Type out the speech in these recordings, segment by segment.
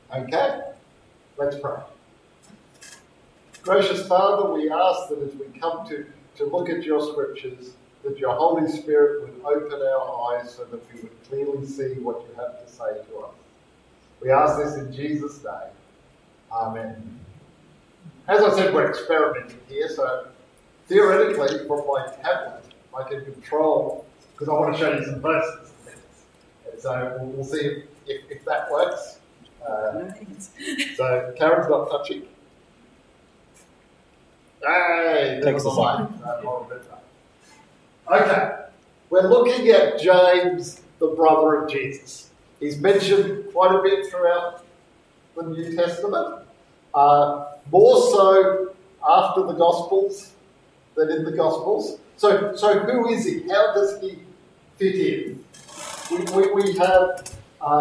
Okay, let's pray. Gracious Father, we ask that as we come to look at your scriptures, that your Holy Spirit would open our eyes so that we would clearly see what you have to say to us. We ask this in Jesus' name. Amen. As I said, we're experimenting here, so theoretically, from my tablet, I can control, because I want to show you some verses and things. And so we'll see if that works. So Karen's not touching. Hey, there's a light. Okay, we're looking at James, the brother of Jesus. He's mentioned quite a bit throughout the New Testament, more so after the Gospels than in the Gospels. So who is he? How does he fit in? We have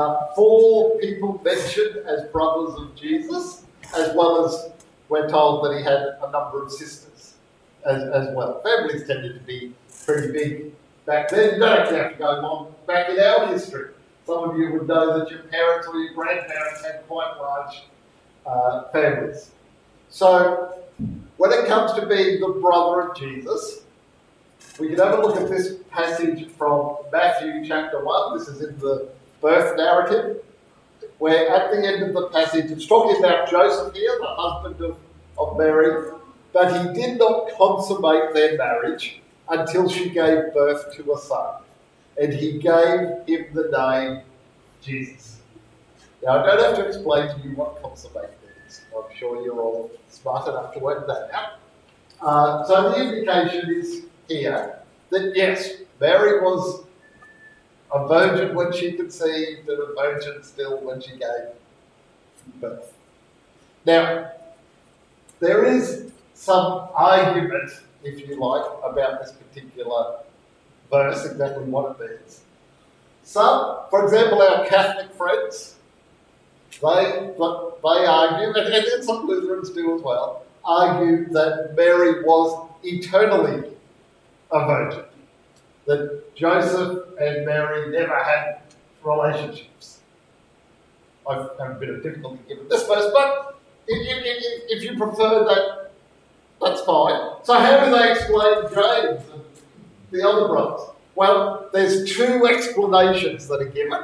4 people mentioned as brothers of Jesus, as well as we're told that he had a number of sisters as well. Families tended to be pretty big back then. You don't actually have to go long back in our history. Some of you would know that your parents or your grandparents had quite large families. So when it comes to being the brother of Jesus, we can have a look at this passage from Matthew chapter 1. This is in the birth narrative, where at the end of the passage, it's talking about Joseph here, the husband of Mary, but he did not consummate their marriage until she gave birth to a son, and he gave him the name Jesus. Now, I don't have to explain to you what consummate means. I'm sure you're all smart enough to work that out. So the indication is here that, yes, Mary was a virgin when she conceived and a virgin still when she gave birth. Now, there is some argument, if you like, about this particular verse, exactly what it means. Some, for example, our Catholic friends, they argue, and some Lutherans do as well, argue that Mary was eternally a virgin, that Joseph and Mary never had relationships. I've had a bit of difficulty giving this verse, but if you prefer that, that's fine. So how do they explain James and the other brothers? Well, there's 2 explanations that are given.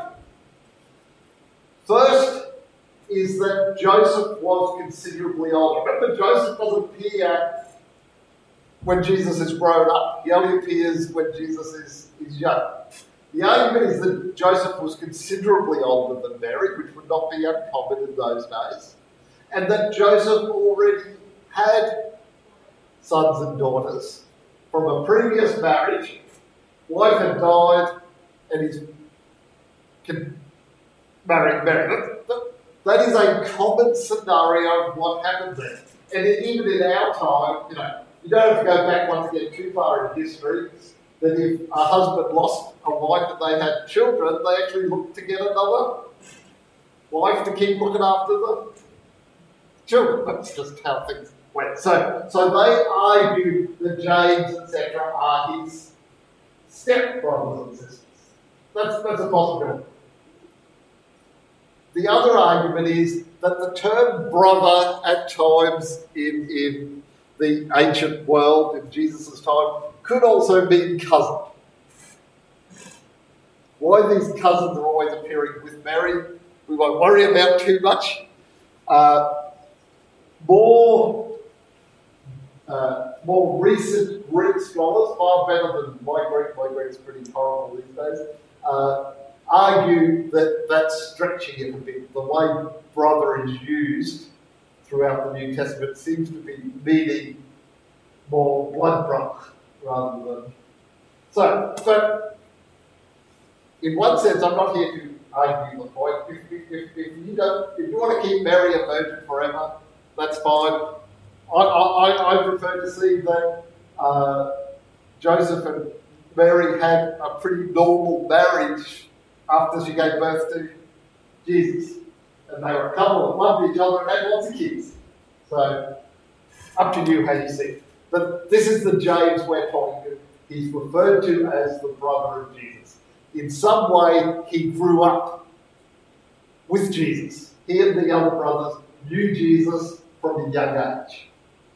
First is that Joseph was considerably older. Remember, Joseph doesn't appear when Jesus is grown up. He only appears when Jesus is young. The argument is that Joseph was considerably older than Mary, which would not be uncommon in those days, and that Joseph already had sons and daughters from a previous marriage. Wife had died, and he's married Mary. That is a common scenario of what happened there. And even in our time, you don't have to go back once again too far in history, that if a husband lost a wife and they had children, they actually looked to get another wife to keep looking after the children. That's just how things went. So they argue that James, etc., are his step-brothers and sisters. That's a possibility. The other argument is that the term brother at times in the ancient world, in Jesus' time, could also mean cousin. Why these cousins are always appearing with Mary, we won't worry about too much. More recent Greek scholars, far better than my Greek is pretty horrible these days, argue that that's stretching it a bit. The way brother is used throughout the New Testament seems to be meaning more blood brother rather than... So in one sense, I'm not here to argue the point. If you want to keep Mary a virgin forever, that's fine. I prefer to see that Joseph and Mary had a pretty normal marriage after she gave birth to Jesus. And they were a couple that loved each other and had lots of kids. So, up to you how you see it. But this is the James we're talking to. He's referred to as the brother of Jesus. In some way, he grew up with Jesus. he and the other brothers knew Jesus from a young age.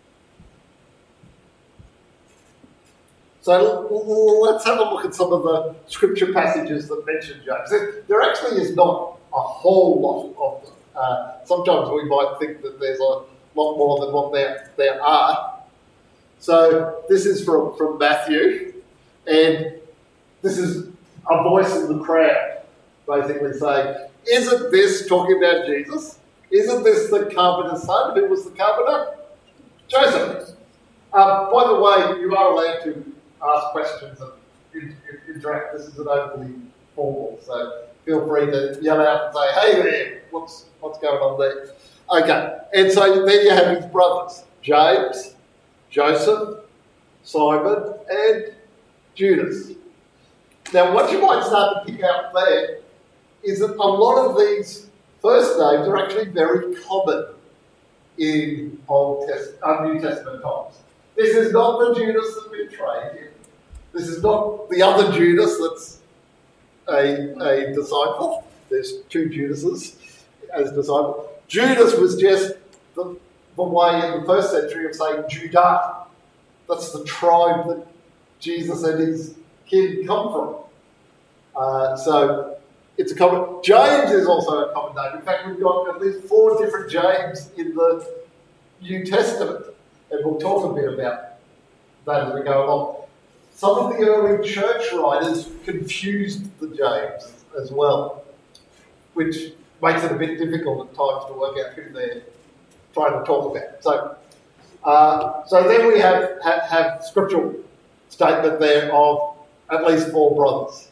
So let's have a look at some of the scripture passages that mention James. There actually is not a whole lot of them. Sometimes we might think that there's a lot more than what there are. So this is from Matthew, and this is a voice in the crowd basically saying, isn't this, talking about Jesus, isn't this the carpenter's son? Who was the carpenter? Joseph. By the way, you are allowed to ask questions and interact. This isn't overly formal, so feel free to yell out and say, hey there, what's going on there? Okay, and so there you have his brothers, James, Joseph, Simon, and Judas. Now, what you might start to pick out there is that a lot of these first names are actually very common in New Testament times. This is not the Judas that betrayed him. This is not the other Judas that's a disciple. There's two Judases as disciples. Judas was just the way in the first century of saying Judah. That's the tribe that Jesus and his kin come from. So it's a common. James is also a common name. In fact, we've got at least 4 different James in the New Testament, and we'll talk a bit about that as we go along. Some of the early church writers confused the James as well, which makes it a bit difficult at times to work out who they're trying to talk about. So then we have scriptural statement there of at least 4 brothers.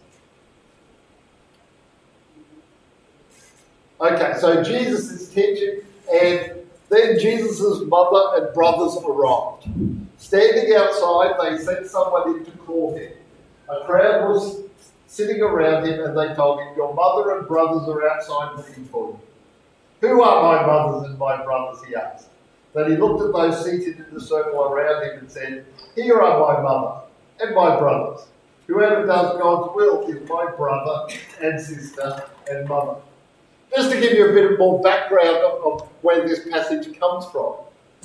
Okay, so Jesus is teaching, and then Jesus' mother and brothers arrived. Standing outside, they sent someone in to call him. A crowd was sitting around him, and they told him, your mother and brothers are outside looking for you. Who are my mothers and my brothers, he asked. Then he looked at those seated in the circle around him and said, here are my mother and my brothers. Whoever does God's will is my brother and sister and mother. Just to give you a bit more background of where this passage comes from.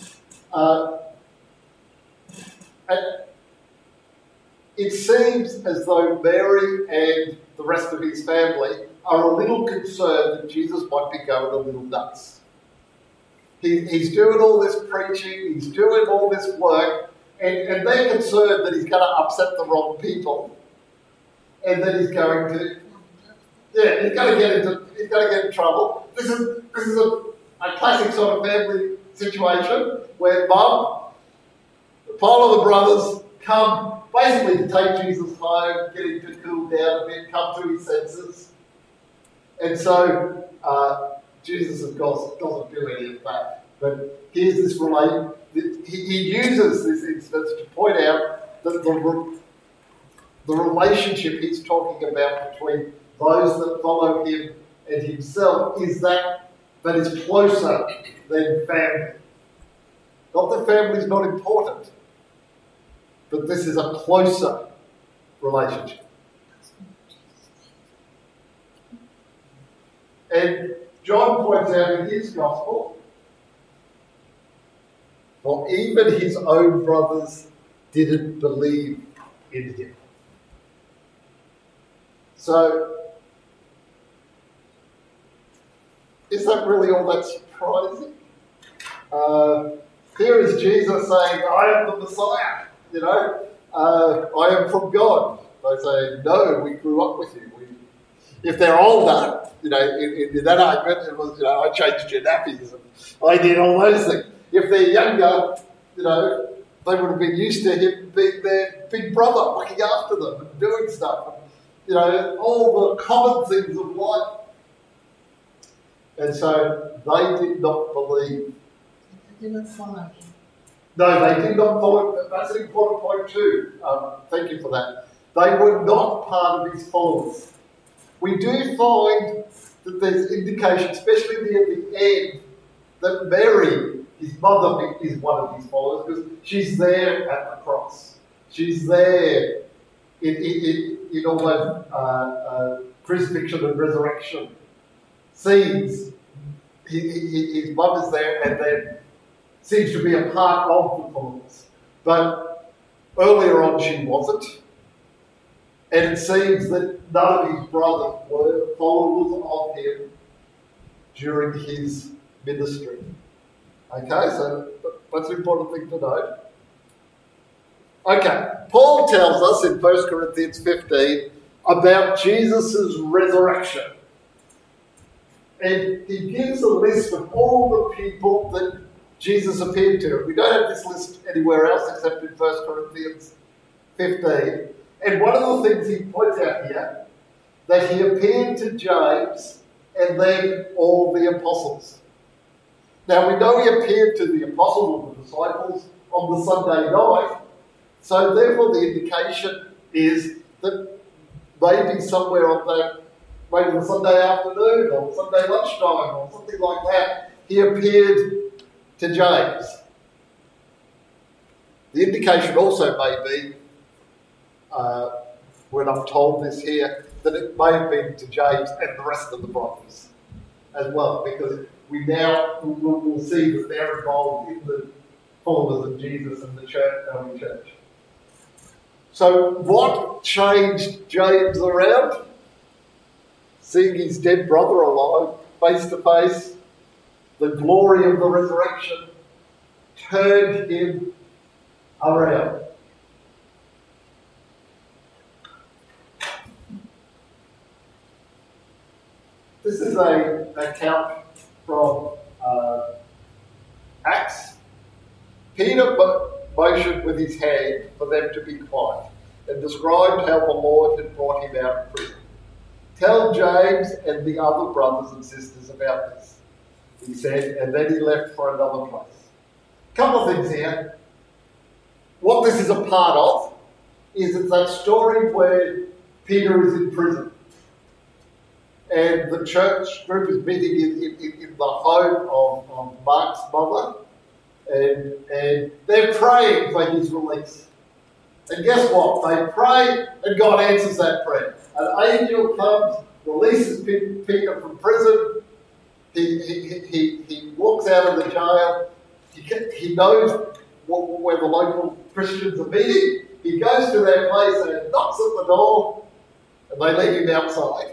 It seems as though Mary and the rest of his family are a little concerned that Jesus might be going a little nuts. He's doing all this preaching, he's doing all this work, and they're concerned that he's going to upset the wrong people, and that he's going to, he's going to get in trouble. This is a classic sort of family situation where Mum, Paul and the brothers come basically to take Jesus home, get him to cool down a bit, come to his senses. And so Jesus, of course, doesn't do any of that. But here's this he uses this instance to point out that the relationship he's talking about between those that follow him and himself is that is closer than family. Not that family is not important, but this is a closer relationship. And John points out in his gospel, for even his own brothers didn't believe in him. So, is that really all that surprising? Here is Jesus saying, I am the Messiah, I am from God. They say, no, we grew up with you. If they're older, in that argument, it was, I changed your nappies and I did all those things. If they're younger, they would have been used to him being their big brother, looking after them and doing stuff. All the common things of life. And so they did not believe. They didn't follow him. No, they did not follow. That's an important point too. Thank you for that. They were not part of his followers. We do find that there's indication, especially near the end, that Mary, his mother, is one of his followers because she's there at the cross. She's there in all those crucifixion and resurrection scenes. his mum is there and then seems to be a part of the followers. But earlier on she wasn't. And it seems that none of his brothers were followers of him during his ministry. Okay, so that's an important thing to note. Okay, Paul tells us in 1 Corinthians 15 about Jesus' resurrection. And he gives a list of all the people that Jesus appeared to. We don't have this list anywhere else except in 1 Corinthians 15. And one of the things he points out here, that he appeared to James and then all the apostles. Now we know he appeared to the apostles or the disciples on the Sunday night, so therefore the indication is that maybe somewhere on that, maybe the Sunday afternoon or Sunday lunchtime or something like that, he appeared to James. The indication also may be, when I'm told this here, that it may have been to James and the rest of the brothers as well, because we now will see that they're involved in the followers of Jesus and the church, early church. So what changed James around? Seeing his dead brother alive, face to face, the glory of the resurrection turned him around. This is an account from Acts. Peter motioned with his hand for them to be quiet and described how the Lord had brought him out of prison. Tell James and the other brothers and sisters about this, he said, and then he left for another place. A couple of things here. What this is a part of is it's that story where Peter is in prison. And the church group is meeting in the home of Mark's mother. And they're praying for his release. And guess what? They pray and God answers that prayer. An angel comes, releases Peter from prison. He walks out of the jail. He knows where the local Christians are meeting. He goes to their place and knocks at the door. And they leave him outside.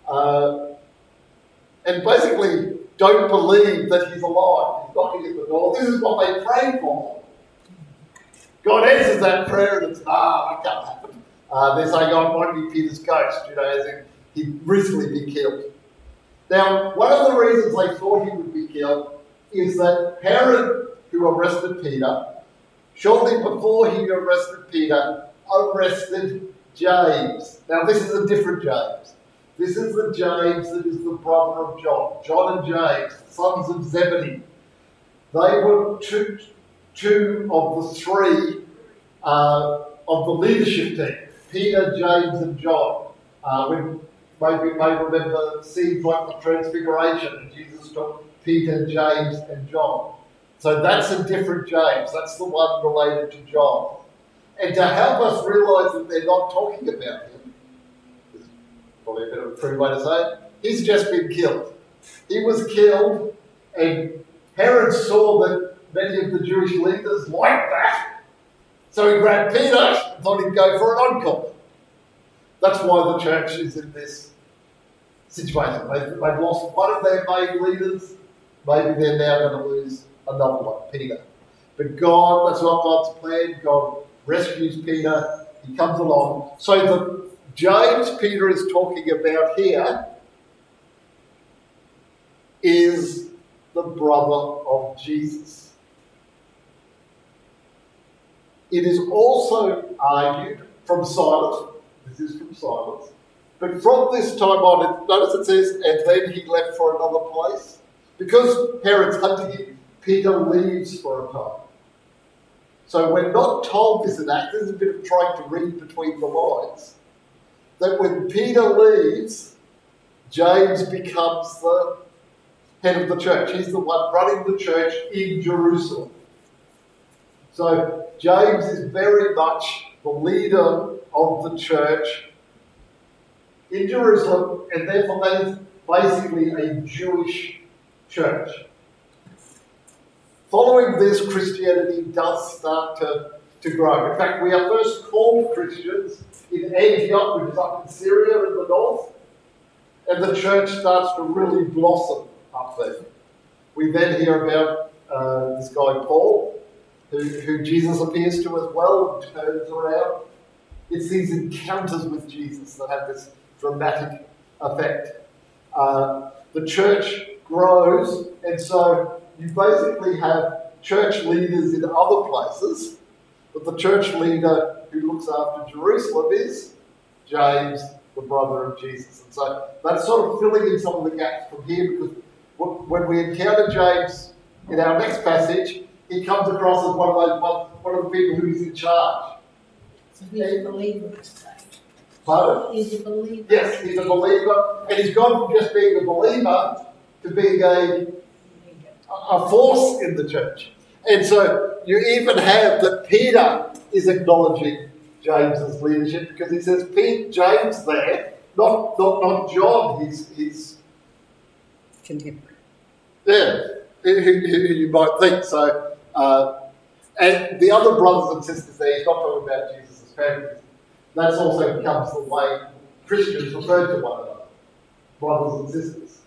And basically don't believe that he's alive. He's knocking at the door. This is what they prayed for. God answers that prayer and it's, it can't happen. They're saying, it might be Peter's ghost, as in he'd recently been killed. Now, one of the reasons they thought he would be killed is that Herod, who arrested Peter, shortly before he arrested Peter, arrested James. Now, this is a different James. This is the James that is the brother of John. John and James, sons of Zebedee. They were two of the three of the leadership team. Peter, James and John. Maybe you may remember scenes like the Transfiguration and Jesus took Peter, James and John. So that's a different James. That's the one related to John. And to help us realise that they're not talking about him, probably a bit of a crude way to say it, he's just been killed. He was killed, and Herod saw that many of the Jewish leaders liked that. So he grabbed Peter and thought he'd go for an encore. That's why the church is in this situation. They've lost one of their main leaders. Maybe they're now going to lose another one, Peter. But God, that's not God's plan. God rescues Peter. He comes along. So the James Peter is talking about here is the brother of Jesus. It is also argued from Silas, this is from Silas, but from this time on, notice it says, and then he left for another place. Because Herod's hunting him, Peter leaves for a time. So we're not told this in Acts. There's a bit of trying to read between the lines. That when Peter leaves, James becomes the head of the church. He's the one running the church in Jerusalem. So James is very much the leader of the church in Jerusalem, and therefore that is basically a Jewish church. Following this, Christianity does start to grow. In fact, we are first called Christians in Antioch, which is up in Syria in the north, and the church starts to really blossom up there. We then hear about this guy Paul, who Jesus appears to as well and turns around. It's these encounters with Jesus that have this dramatic effect. The church grows, and so you basically have church leaders in other places, but the church leader who looks after Jerusalem is James, the brother of Jesus. And so that's sort of filling in some of the gaps from here, because when we encounter James in our next passage, he comes across as one of the people who is in charge. So he's a believer. Pardon? He's a believer. Yes, he's a believer, and he's gone from just being a believer to being a force in the church. And so you even have that Peter is acknowledging James's leadership, because he says James there, not John, his contemporary. Yeah, who you might think so. And the other brothers and sisters there, he's not talking about Jesus' family. That also becomes the way Christians refer to one another, brothers and sisters.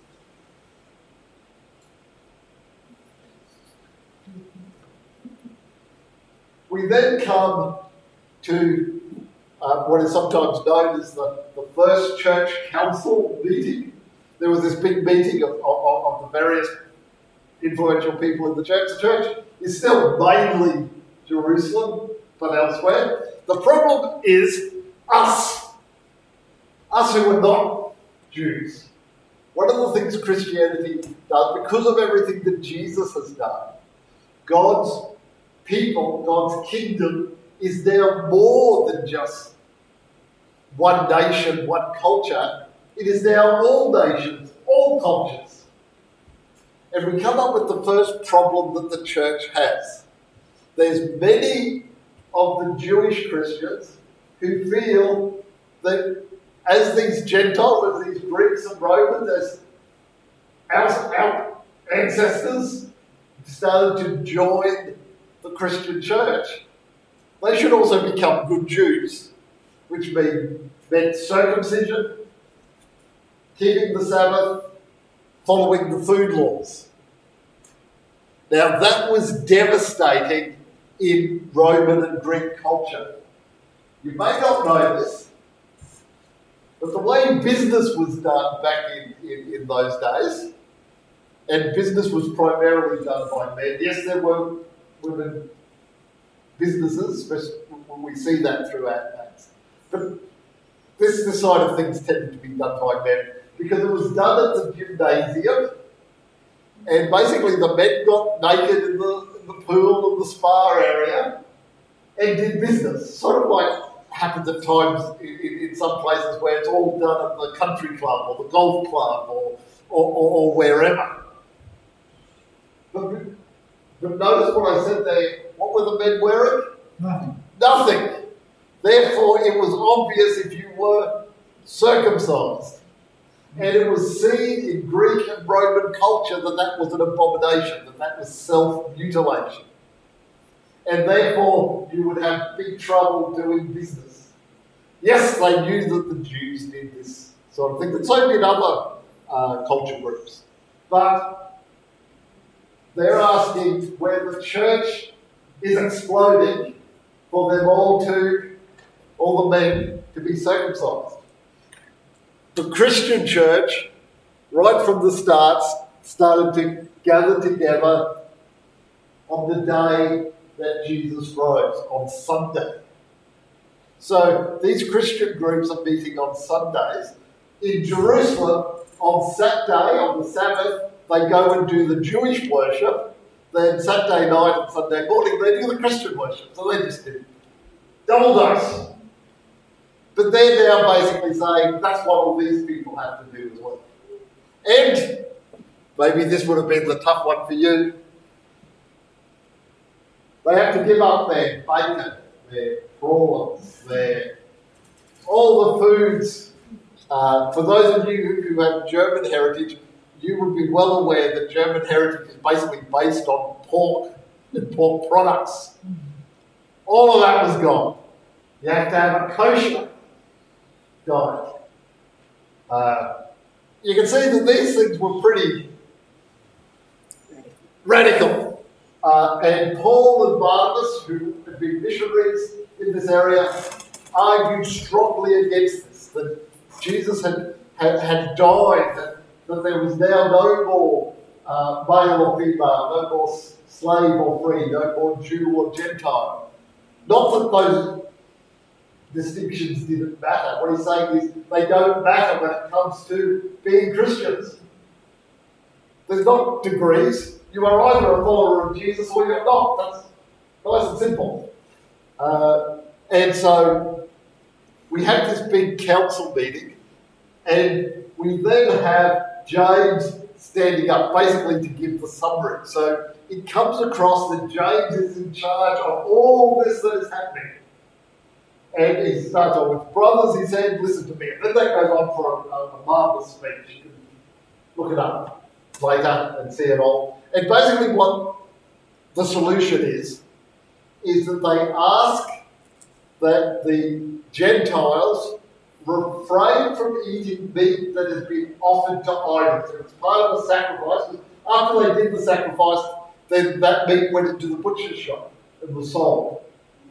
We then come to what is sometimes known as the first church council meeting. There was this big meeting of the various influential people in the church. The church is still mainly Jerusalem, but elsewhere. The problem is us who are not Jews. One of the things Christianity does, because of everything that Jesus has done, God's people, God's kingdom is now more than just one nation, one culture. It is now all nations, all cultures. And we come up with the first problem that the church has. There's many of the Jewish Christians who feel that as these Gentiles, as these Greeks and Romans, as our ancestors started to join the Christian church, they should also become good Jews, which meant circumcision, keeping the Sabbath, following the food laws. Now that was devastating in Roman and Greek culture. You may not know this, but the way business was done back in those days, and business was primarily done by men. Yes, there were women businesses, especially when we see that throughout Acts. But this side of things tended to be done by men, because it was done at the gymnasium, and basically the men got naked in the pool and the spa area and did business. Sort of like happens at times in some places where it's all done at the country club or the golf club or wherever. But notice what I said there. What were the men wearing? Nothing. Therefore, it was obvious if you were circumcised. And it was seen in Greek and Roman culture that was an abomination, that was self-mutilation. And therefore, you would have big trouble doing business. Yes, they knew that the Jews did this sort of thing, but so did other culture groups. But they're asking where the church is exploding for them all the men to be circumcised. The Christian church, right from the start, started to gather together on the day that Jesus rose, on Sunday. So these Christian groups are meeting on Sundays. In Jerusalem, on Saturday, on the Sabbath, they go and do the Jewish worship. Then Saturday night and Sunday morning, they do the Christian worship. So they just did double dose. But they're now basically saying that's what all these people have to do as well. And maybe this would have been the tough one for you. They have to give up their bacon, their prawns, all the foods. For those of you who have German heritage, you would be well aware that German heritage is basically based on pork and pork products. All of that was gone. You have to have a kosher diet. You can see that these things were pretty radical. And Paul and Barnabas, who had been missionaries in this area, argued strongly against this, that Jesus had died, that there was now no more male or female, no more slave or free, no more Jew or Gentile. Not that those distinctions didn't matter. What he's saying is they don't matter when it comes to being Christians. There's not degrees. You are either a follower of Jesus or you're not. That's nice and simple. And so we have this big council meeting, and we then have James standing up basically to give the summary. So it comes across that James is in charge of all this that is happening. And he starts off with, brothers, he said, listen to me. And then that goes on for a marvellous speech. You can look it up later and see it all. And basically what the solution is that they ask that the Gentiles refrain from eating meat that has been offered to idols. It's part of the sacrifice. After they did the sacrifice, then that meat went into the butcher's shop and was sold.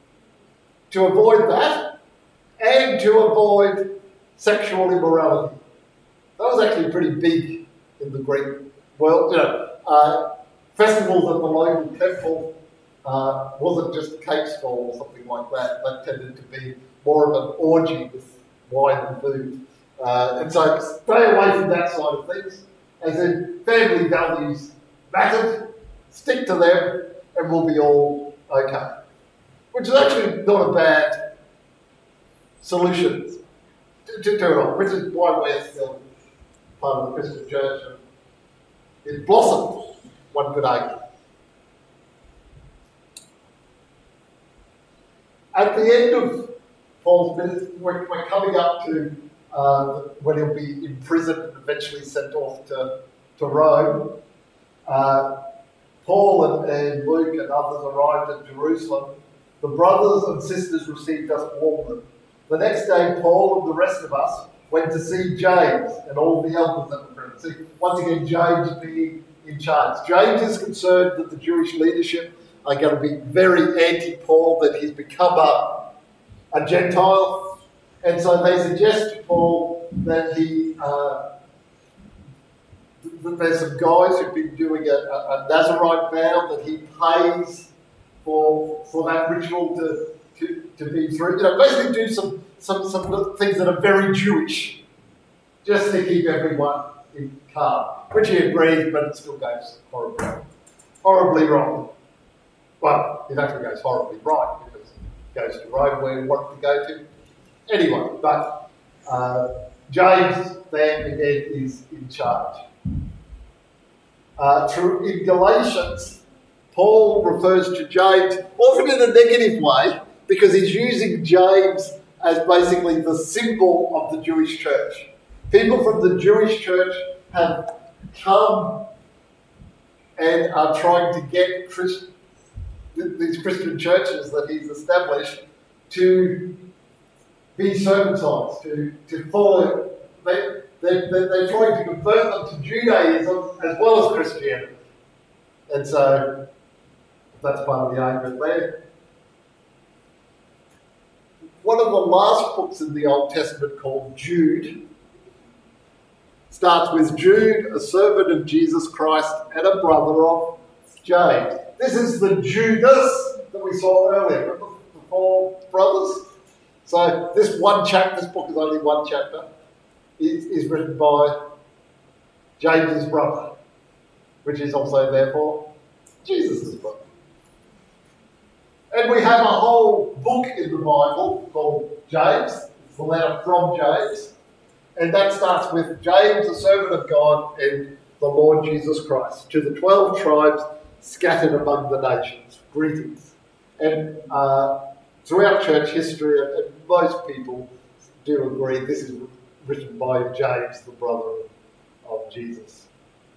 To avoid that, and to avoid sexual immorality. That was actually pretty big in the Greek world. Festivals at the local temple wasn't just a cake stall or something like that. That tended to be more of an orgy with wine and food. And so stay away from that side of things. As in, family values mattered, stick to them, and we'll be all okay. Which is actually not a bad solution to it all, which is why we're still part of the Christian church. It blossomed, one could argue. At the end of Paul's ministry, we're coming up to when he'll be imprisoned and eventually sent off to Rome. Paul and Luke and others arrived at Jerusalem. The brothers and sisters received us warmly. The next day, Paul and the rest of us went to see James and all the elders that were present. See, once again, James being in charge. James is concerned that the Jewish leadership are going to be very anti-Paul, that he's become a Gentile. And so they suggest to Paul that that there's some guys who've been doing a Nazarite vow that he pays for that ritual to be through. Basically do some things that are very Jewish, just to keep everyone in calm. Which he agrees, but it still goes horribly wrong. Well, it actually goes horribly right, because it goes to Rome where he wanted to go to. Anyway, but James then again is in charge. In Galatians, Paul refers to James, often in a negative way, because he's using James as basically the symbol of the Jewish church. People from the Jewish church have come and are trying to get these Christian churches that he's established to be circumcised, to follow. They're trying to convert them to Judaism as well as Christianity. And so that's part of the argument there. One of the last books in the Old Testament, called Jude, starts with Jude, a servant of Jesus Christ and a brother of James. This is the Judas that we saw earlier. Remember the four brothers? So this book is only one chapter, is written by James's brother, which is also therefore Jesus' brother. And we have a whole book in the Bible called James. It's the letter from James. And that starts with James, the servant of God, and the Lord Jesus Christ, to the 12 tribes scattered among the nations. Greetings. And throughout church history, and most people do agree, this is written by James, the brother of Jesus.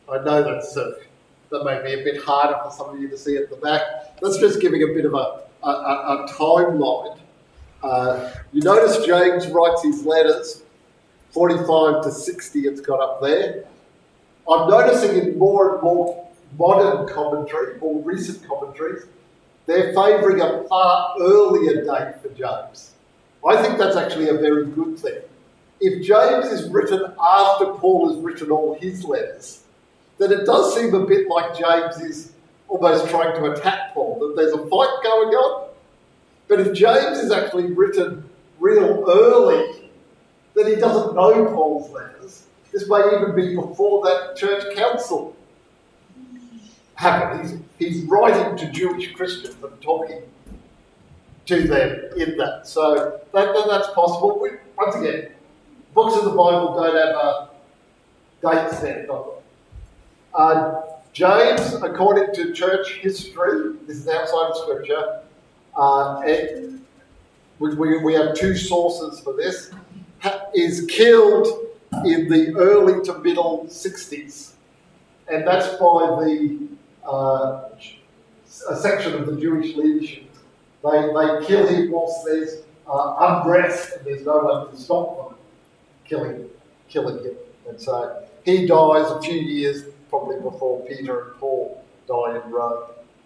I know that may be a bit harder for some of you to see at the back. That's just giving a bit of a timeline. You notice James writes his letters, 45 to 60 it's got up there. I'm noticing in more and more modern commentary, more recent commentaries, they're favouring a far earlier date for James. I think that's actually a very good thing. If James is written after Paul has written all his letters, then it does seem a bit like James is almost trying to attack Paul, that there's a fight going on. But if James is actually written real early, then he doesn't know Paul's letters. This may even be before that church council happened. He's writing to Jewish Christians and talking to them in that. So that's possible. Once again, books of the Bible don't have a date set on them. James, according to church history, this is outside of Scripture, and we have two sources for this, is killed in the early to middle 60s. And that's by a section of the Jewish leadership. They kill him whilst there's unrest and there's no one to stop them killing him. And so he dies a few years probably before Peter and Paul die in Rome.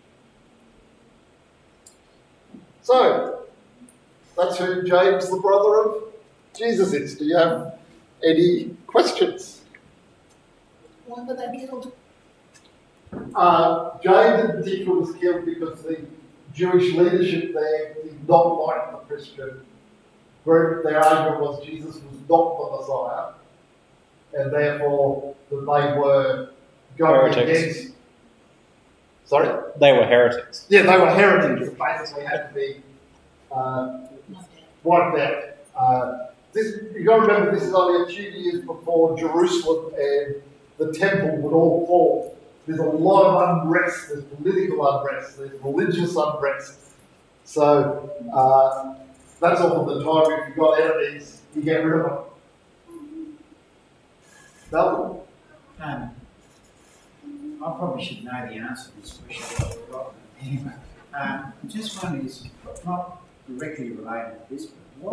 So, that's who James, the brother of Jesus, is. Do you have any questions? Why were they killed? James in particular was killed because the Jewish leadership there did not like the Christian group. Their argument was Jesus was not the Messiah, and therefore that they were going against. Sorry? They were heretics. Yeah, they were heretics. Basically had to be wiped out. You've got to remember, this is only a few years before Jerusalem and the temple would all fall. There's a lot of unrest. There's political unrest. There's religious unrest. So that's often the time if you've got enemies, you get rid of them. Malcolm? I probably should know the answer to this question. Anyway, just one is not directly related to this, but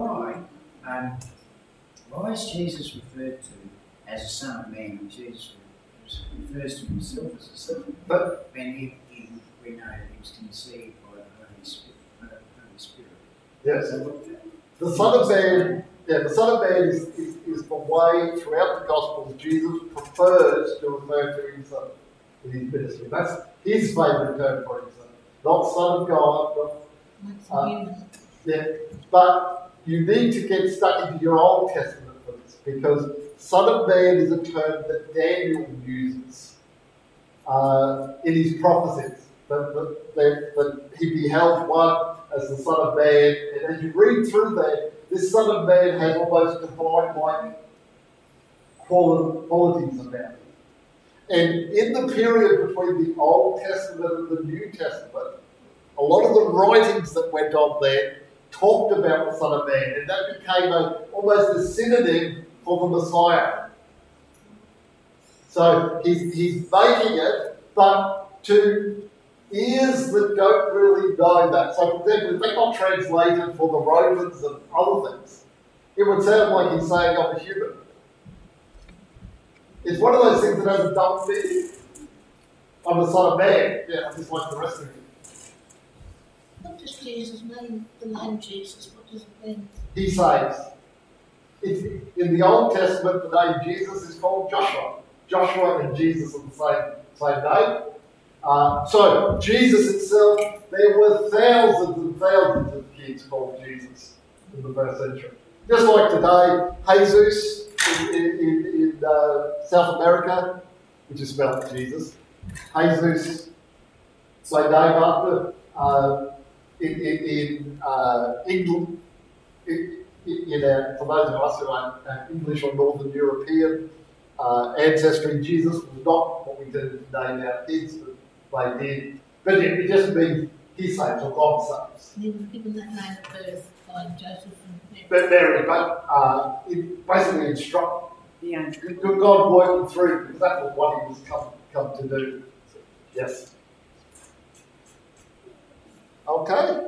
why is Jesus referred to as a son of man? And Jesus refers to himself as a son, but when we know that he was conceived by the Holy Spirit. Yes. The Son of Man, the Son of Man is the way throughout the Gospels Jesus prefers to refer to himself in his ministry. That's his favourite term for himself. Not Son of God, but you need to get stuck into your Old Testament for this, because Son of Man is a term that Daniel uses in his prophecies. That he beheld one as the Son of Man, and as you read through that, this Son of Man has almost divine-like qualities about him. And in the period between the Old Testament and the New Testament, a lot of the writings that went on there talked about the Son of Man, and that became almost a synonym for the Messiah. So he's making it, but to ears that don't really know that. So for example, if they got translated for the Romans and other things, it would sound like he's saying I'm a human. It's one of those things that has a dumb meaning. I'm the Son of Man. Yeah, I'm just like the rest of you. What does Jesus mean? The name Jesus, what does it mean? He saves. In the Old Testament, the name Jesus is called Joshua. Joshua and Jesus are the same name. So Jesus itself, there were thousands and thousands of kids called Jesus in the first century. Just like today, Jesus in South America, which is spelled Jesus. Jesus, my name after, in England, for those of us who are English or Northern European ancestry, Jesus was not what we do today now, kids, but they did. But it just means he saves or God saves. He was given that name at birth by Joseph and Mary. But Mary, it basically Yeah. Good God working through, because that was what he was come to do. Yes. Okay.